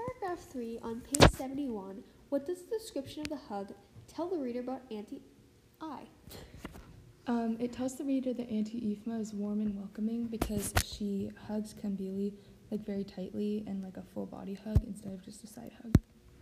paragraph 3 on page 71, what does the description of the hug tell the reader about Auntie I? It tells the reader that Auntie Ifma is warm and welcoming because she hugs Kambili very tightly and like a full body hug instead of just a side hug.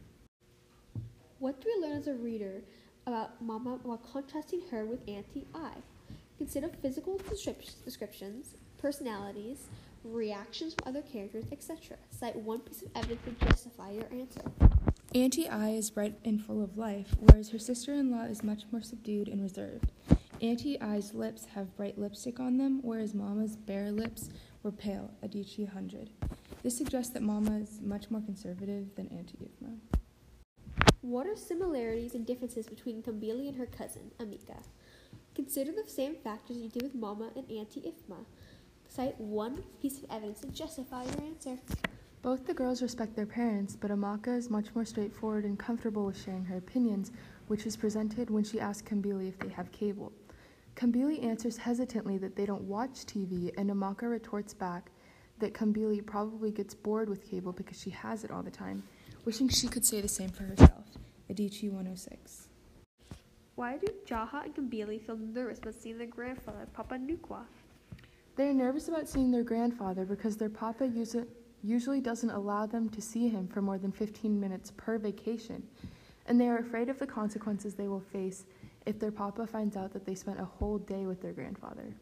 What do we learn as a reader about Mama while contrasting her with Auntie I? Consider physical descriptions, personalities, reactions from other characters, etc. Cite one piece of evidence to justify your answer. Auntie I is bright and full of life, whereas her sister-in-law is much more subdued and reserved. Auntie I's lips have bright lipstick on them, whereas Mama's bare lips were pale, Adichie 100. This suggests that Mama is much more conservative than Auntie Ifma. What are similarities and differences between Kambili and her cousin, Amika? Consider the same factors you did with Mama and Auntie Ifma. Cite one piece of evidence to justify your answer. Both the girls respect their parents, but Amaka is much more straightforward and comfortable with sharing her opinions, which is presented when she asks Kambili if they have cable. Kambili answers hesitantly that they don't watch TV, and Amaka retorts back that Kambili probably gets bored with cable because she has it all the time, wishing she could say the same for herself. Adichie 106. Why do Jaha and Kambili feel nervous about seeing their grandfather, Papa Nukwa? They are nervous about seeing their grandfather because their papa usually doesn't allow them to see him for more than 15 minutes per vacation, and they are afraid of the consequences they will face if their papa finds out that they spent a whole day with their grandfather.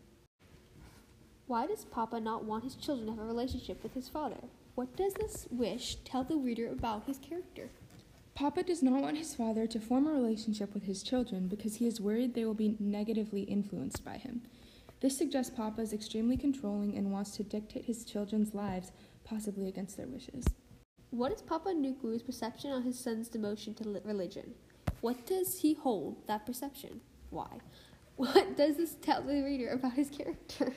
Why does Papa not want his children to have a relationship with his father? What does this wish tell the reader about his character? Papa does not want his father to form a relationship with his children because he is worried they will be negatively influenced by him. This suggests Papa is extremely controlling and wants to dictate his children's lives, possibly against their wishes. What is Papa Nuku's perception on his son's devotion to religion? What does he hold that perception? Why? What does this tell the reader about his character?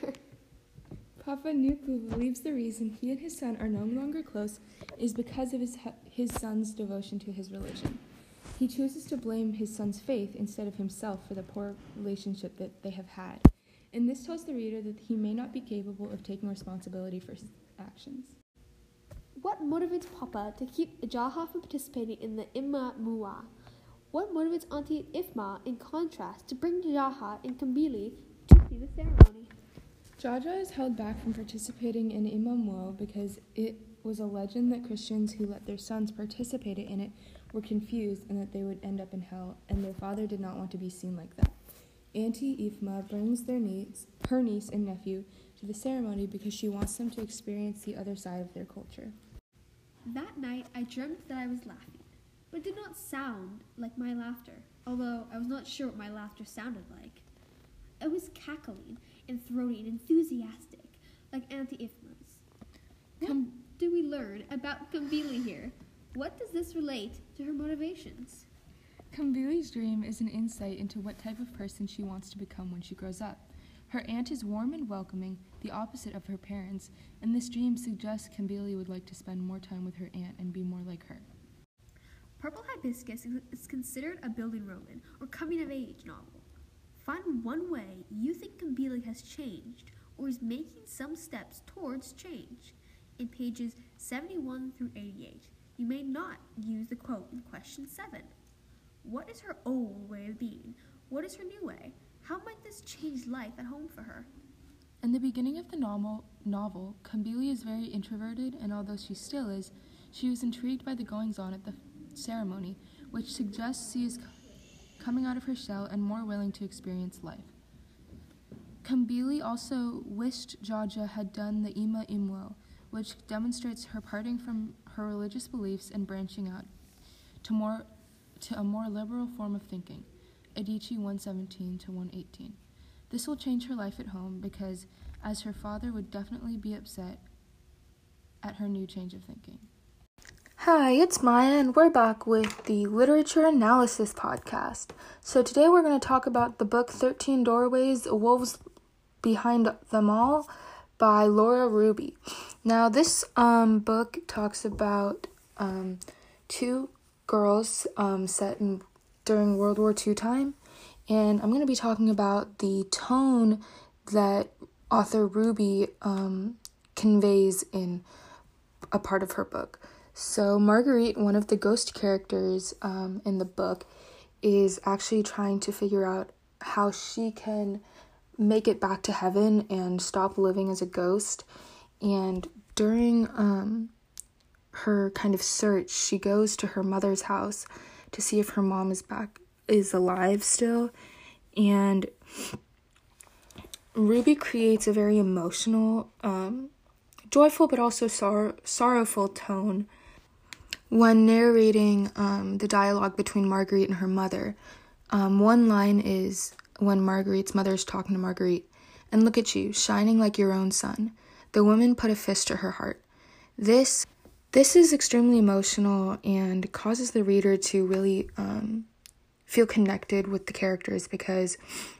Papa Nuku believes the reason he and his son are no longer close is because of his son's devotion to his religion. He chooses to blame his son's faith instead of himself for the poor relationship that they have had. And this tells the reader that he may not be capable of taking responsibility for his actions. What motivates Papa to keep Jaha from participating in the Imma Mua? What motivates Auntie Ifma, in contrast, to bring Jaha and Kambili to see the ceremony? Jaja is held back from participating in Imma Mua because it was a legend that Christians who let their sons participate in it were confused and that they would end up in hell, and their father did not want to be seen like that. Auntie Ifma brings her niece and nephew to the ceremony because she wants them to experience the other side of their culture. That night I dreamt that I was laughing, but it did not sound like my laughter, although I was not sure what my laughter sounded like. I was cackling and throaty and enthusiastic, like Auntie Ifma's. What do we learn about Kambili here? What does this relate to her motivations? Kambili's dream is an insight into what type of person she wants to become when she grows up. Her aunt is warm and welcoming, the opposite of her parents, and this dream suggests Kambili would like to spend more time with her aunt and be more like her. Purple Hibiscus is considered a building Roman or coming-of-age novel. Find one way you think Kambili has changed or is making some steps towards change. In pages 71 through 88, you may not use the quote in question 7. What is her old way of being? What is her new way? How might this change life at home for her? In the beginning of the novel, Kambili is very introverted, and although she still is, she was intrigued by the goings-on at the ceremony, which suggests she is coming out of her shell and more willing to experience life. Kambili also wished Jaja had done the Imma Imwo, which demonstrates her parting from her religious beliefs and branching out to a more liberal form of thinking. Adichie 117 to 118. This will change her life at home because, as her father would definitely be upset at her new change of thinking. Hi, it's Maya, and we're back with the Literature Analysis Podcast. So today we're going to talk about the book 13 Doorways, Wolves Behind Them All by Laura Ruby. Now, this book talks about two girls set during World War II time, and I'm going to be talking about the tone that author Ruby conveys in a part of her book. So Marguerite, one of the ghost characters in the book, is actually trying to figure out how she can make it back to heaven and stop living as a ghost. And during her kind of search, she goes to her mother's house to see if her mom is alive still. And Ruby creates a very emotional, joyful but also sorrowful tone when narrating the dialogue between Marguerite and her mother. One line is when Marguerite's mother is talking to Marguerite, "And look at you, shining like your own sun. The woman put a fist to her heart." This is extremely emotional and causes the reader to really feel connected with the characters, because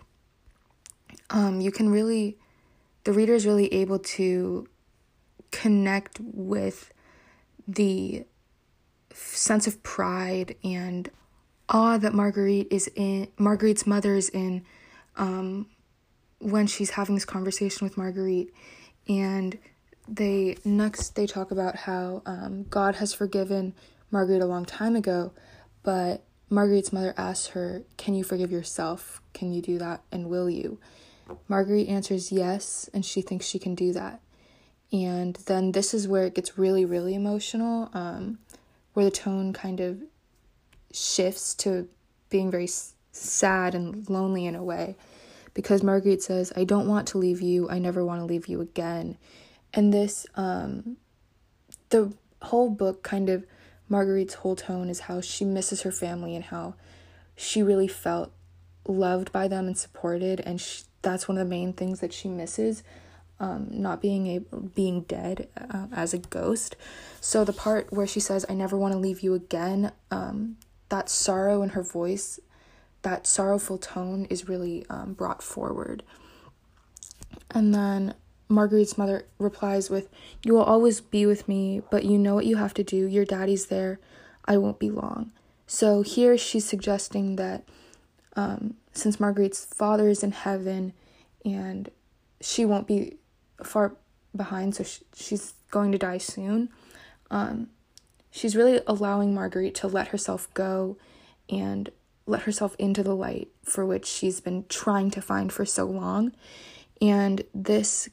the reader is really able to connect with the sense of pride and awe that Marguerite's mother is in when she's having this conversation with Marguerite. And they talk about how God has forgiven Marguerite a long time ago, but Marguerite's mother asks her, "Can you forgive yourself? Can you do that? And will you?" Marguerite answers yes, and she thinks she can do that. And then this is where it gets really, really emotional, where the tone kind of shifts to being very sad and lonely in a way, because Marguerite says, "I don't want to leave you. I never want to leave you again." And this, the whole book kind of, Marguerite's whole tone is how she misses her family and how she really felt loved by them and supported, and that's one of the main things that she misses, not being dead as a ghost. So the part where she says, "I never want to leave you again," that sorrow in her voice, that sorrowful tone is really brought forward. And then Marguerite's mother replies with, "You will always be with me, but you know what you have to do. Your daddy's there. I won't be long." So here she's suggesting that since Marguerite's father is in heaven and she won't be far behind, so she's going to die soon, she's really allowing Marguerite to let herself go and let herself into the light for which she's been trying to find for so long. And this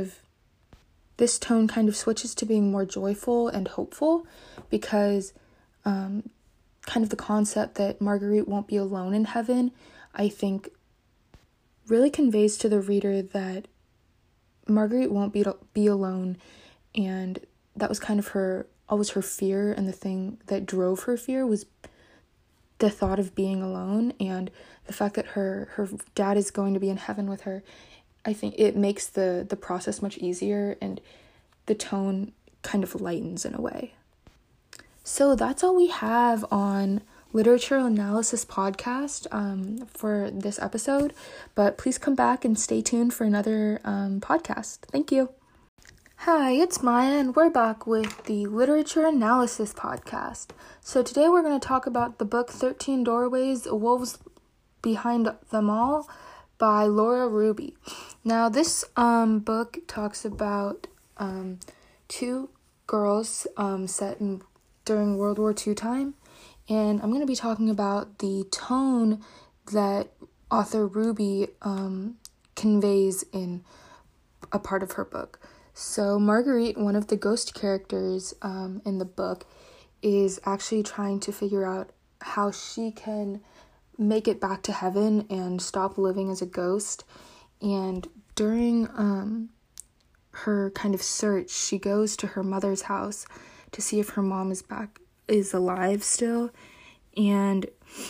tone kind of switches to being more joyful and hopeful, because kind of the concept that Marguerite won't be alone in heaven, I think, really conveys to the reader that Marguerite won't be alone, and that was kind of always her fear, and the thing that drove her fear was the thought of being alone, and the fact that her dad is going to be in heaven with her. I think it makes the process much easier, and the tone kind of lightens in a way. So that's all we have on Literature Analysis Podcast for this episode, but please come back and stay tuned for another podcast. Thank you. Hi, it's Maya, and we're back with the Literature Analysis Podcast. So today we're going to talk about the book 13 Doorways, Wolves Behind Them All by Laura Ruby. Now, this book talks about two girls set during World War II time, and I'm going to be talking about the tone that author Ruby conveys in a part of her book. So Marguerite, one of the ghost characters in the book, is actually trying to figure out how she can make it back to heaven and stop living as a ghost. And during her kind of search, she goes to her mother's house to see if her mom is alive still. And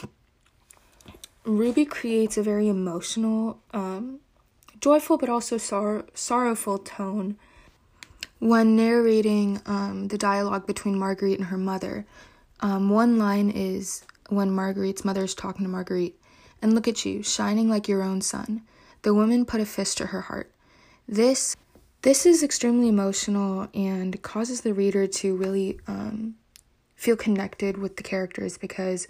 Ruby creates a very emotional, joyful but also sorrowful tone when narrating the dialogue between Marguerite and her mother. One line is when Marguerite's mother is talking to Marguerite, "And look at you, shining like your own sun. The woman put a fist to her heart." This is extremely emotional and causes the reader to really feel connected with the characters, because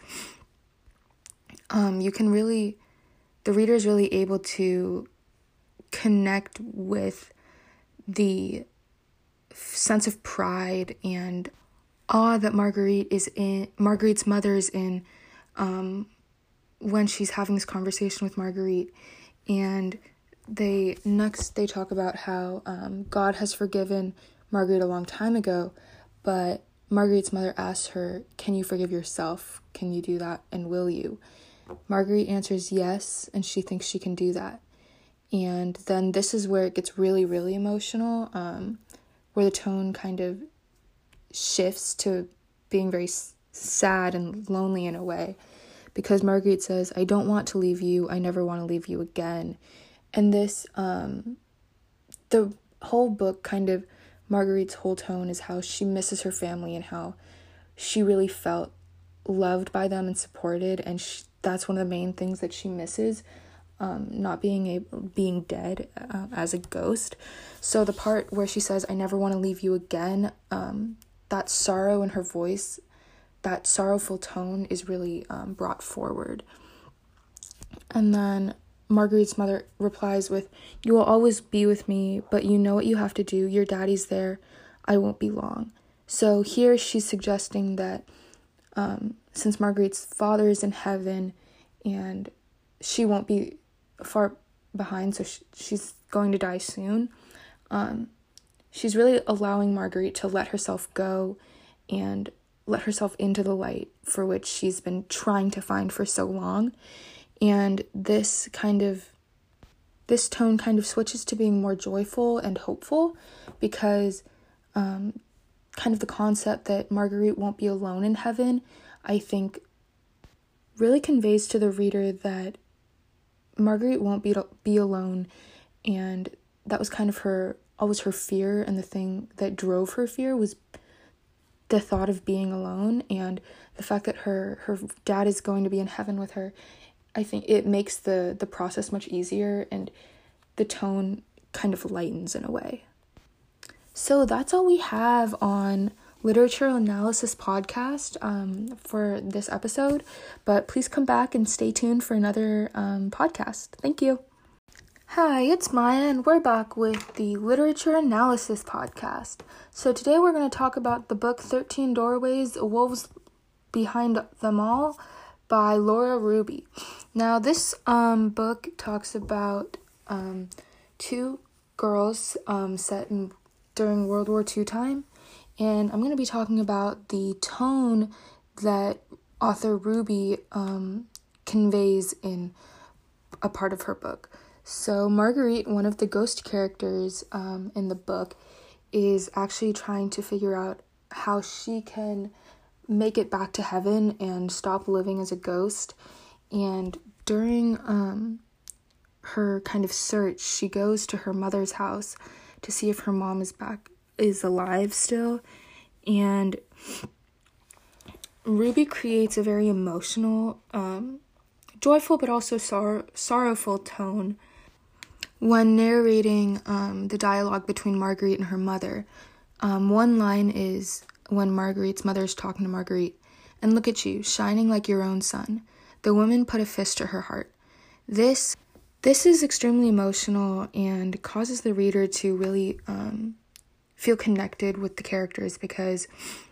the reader is really able to connect with the sense of pride and awe that Marguerite's mother is in when she's having this conversation with Marguerite. And they talk about how God has forgiven Marguerite a long time ago, but Marguerite's mother asks her, can you forgive yourself? Can you do that? And will you? Marguerite answers yes, and she thinks she can do that. And then this is where it gets really, really emotional, where the tone kind of shifts to being very sad and lonely in a way, because Marguerite says, I don't want to leave you. I never want to leave you again. And this, the whole book kind of, Marguerite's whole tone is how she misses her family and how she really felt loved by them and supported. And that's one of the main things that she misses, not being dead as a ghost. So the part where she says, I never want to leave you again, that sorrow in her voice, that sorrowful tone is really brought forward. And then Marguerite's mother replies with, you will always be with me, but you know what you have to do. Your daddy's there. I won't be long. So here she's suggesting that since Marguerite's father is in heaven and she won't be far behind, so she's going to die soon, she's really allowing Marguerite to let herself go and let herself into the light for which she's been trying to find for so long. And this tone kind of switches to being more joyful and hopeful, because kind of the concept that Marguerite won't be alone in heaven, I think, really conveys to the reader that Marguerite won't be alone, and that was kind of always her fear, and the thing that drove her fear was the thought of being alone, and the fact that her dad is going to be in heaven with her. I think it makes the process much easier, and the tone kind of lightens in a way. So that's all we have on Literature Analysis Podcast for this episode, but please come back and stay tuned for another podcast. Thank you. Hi, it's Maya, and we're back with the Literature Analysis Podcast. So today we're going to talk about the book 13 Doorways, Wolves Behind Them All by Laura Ruby. Now, this book talks about two girls set during World War II time, and I'm going to be talking about the tone that author Ruby conveys in a part of her book. So Marguerite, one of the ghost characters in the book, is actually trying to figure out how she can make it back to heaven and stop living as a ghost. And during her kind of search, she goes to her mother's house to see if her mom is alive still. And Ruby creates a very emotional, joyful but also sorrowful tone when narrating the dialogue between Marguerite and her mother. One line is when Marguerite's mother is talking to Marguerite, and look at you, shining like your own sun. The woman put a fist to her heart. This is extremely emotional and causes the reader to really feel connected with the characters, because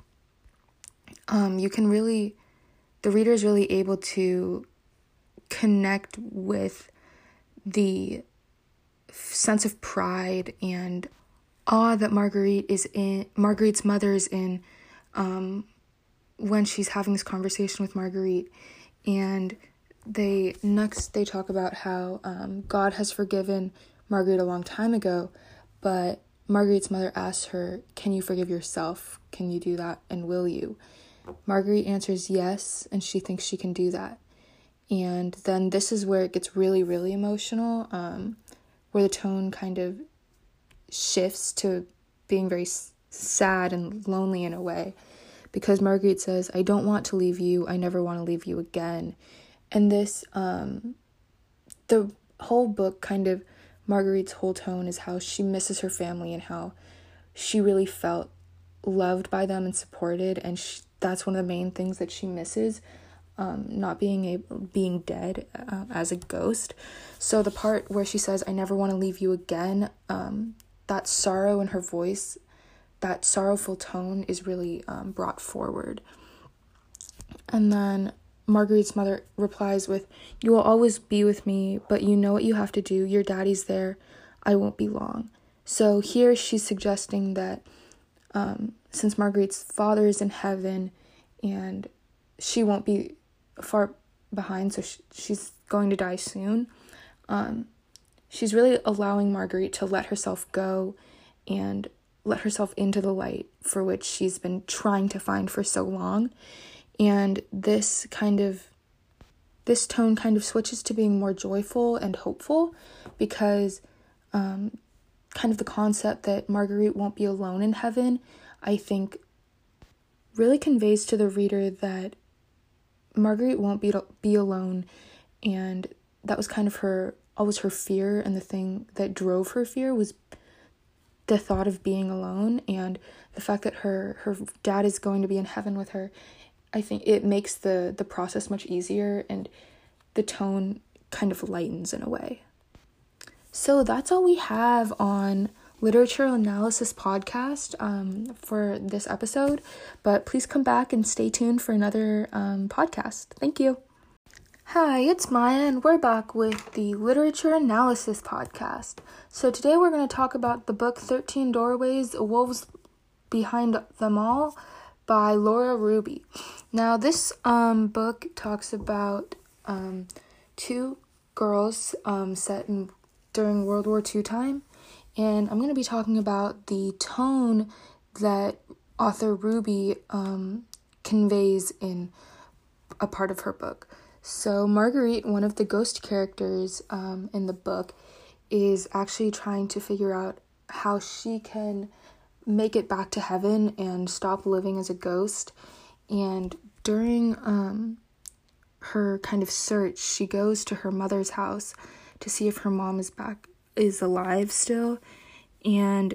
the reader is really able to connect with the sense of pride and awe that Marguerite's mother is in when she's having this conversation with Marguerite. And they talk about how God has forgiven Marguerite a long time ago, but Marguerite's mother asks her, can you forgive yourself? Can you do that? And will you? Marguerite answers yes, and she thinks she can do that. And then this is where it gets really, really emotional, where the tone kind of shifts to being very sad and lonely in a way, because Marguerite says, I don't want to leave you. I never want to leave you again. And this, the whole book kind of, Marguerite's whole tone is how she misses her family and how she really felt loved by them and supported. And that's one of the main things that she misses, not being dead as a ghost. So the part where she says, I never want to leave you again, that sorrow in her voice, that sorrowful tone is really brought forward. And then Marguerite's mother replies with, "You will always be with me, but you know what you have to do. Your daddy's there. I won't be long." So here she's suggesting that since Marguerite's father is in heaven and she won't be far behind, so she's going to die soon, she's really allowing Marguerite to let herself go and let herself into the light for which she's been trying to find for so long. And this tone kind of switches to being more joyful and hopeful, because kind of the concept that Marguerite won't be alone in heaven, I think, really conveys to the reader that Marguerite won't be alone, and that was kind of always her fear, and the thing that drove her fear was the thought of being alone, and the fact that her dad is going to be in heaven with her. I think it makes the process much easier, and the tone kind of lightens in a way. So that's all we have on Literature Analysis Podcast for this episode, but please come back and stay tuned for another podcast. Thank you. Hi, it's Maya, and we're back with the Literature Analysis Podcast. So today we're going to talk about the book 13 Doorways, Wolves Behind Them All by Laura Ruby. Now, this book talks about two girls set during World War II time, and I'm going to be talking about the tone that author Ruby conveys in a part of her book. So Marguerite, one of the ghost characters in the book, is actually trying to figure out how she can make it back to heaven and stop living as a ghost. And during her kind of search, she goes to her mother's house to see if her mom is alive still. And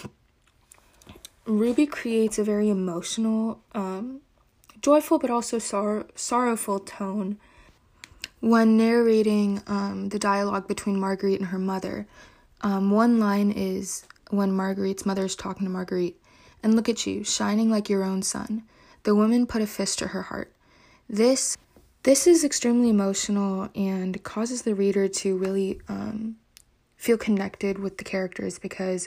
Ruby creates a very emotional, joyful but also sorrowful tone when narrating the dialogue between Marguerite and her mother. One line is when Marguerite's mother is talking to Marguerite, "And look at you, shining like your own sun." The woman put a fist to her heart. This is extremely emotional and causes the reader to really feel connected with the characters, because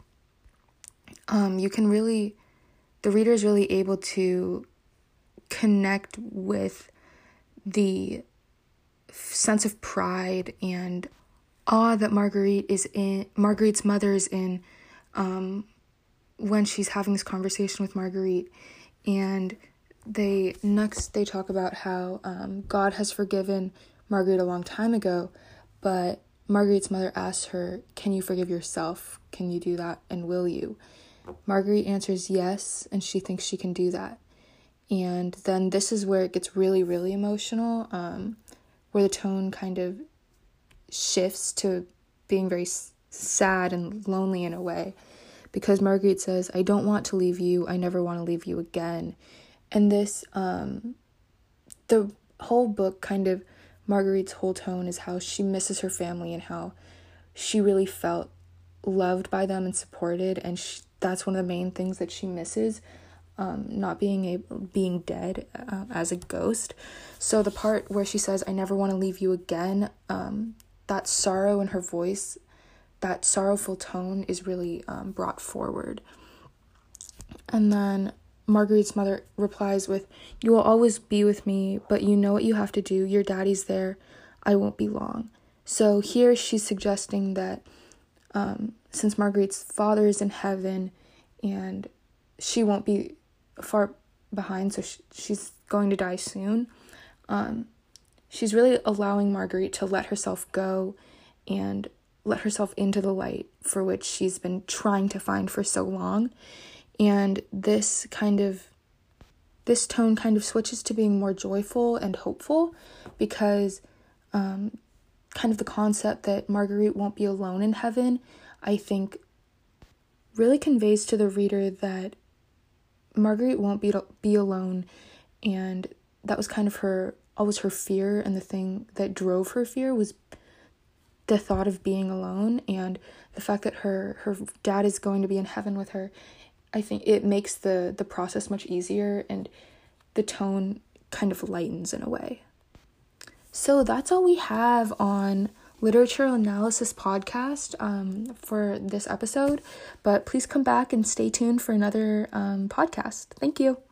the reader is really able to connect with the sense of pride and awe that Marguerite's mother is in when she's having this conversation with Marguerite. And they talk about how God has forgiven Marguerite a long time ago, but Marguerite's mother asks her, "Can you forgive yourself? Can you do that? And will you?" Marguerite answers yes, and she thinks she can do that. And then this is where it gets really, really emotional, where the tone kind of shifts to being very sad and lonely in a way, because Marguerite says, "I don't want to leave you. I never want to leave you again." And this, the whole book, kind of, Marguerite's whole tone is how she misses her family and how she really felt loved by them and supported, and that's one of the main things that she misses, not being dead as a ghost. So the part where she says, "I never want to leave you again," that sorrow in her voice, that sorrowful tone is really brought forward. And then Marguerite's mother replies with, "You will always be with me, but you know what you have to do. Your daddy's there. I won't be long." So here she's suggesting that since Marguerite's father is in heaven and she won't be far behind, so she's going to die soon, she's really allowing Marguerite to let herself go and let herself into the light for which she's been trying to find for so long. And this tone kind of switches to being more joyful and hopeful, because kind of the concept that Marguerite won't be alone in heaven, I think, really conveys to the reader that Marguerite won't be alone, and that was kind of always her fear, and the thing that drove her fear was the thought of being alone, and the fact that her dad is going to be in heaven with her. I think it makes the process much easier, and the tone kind of lightens in a way. So that's all we have on Literature Analysis Podcast for this episode, but please come back and stay tuned for another podcast. Thank you.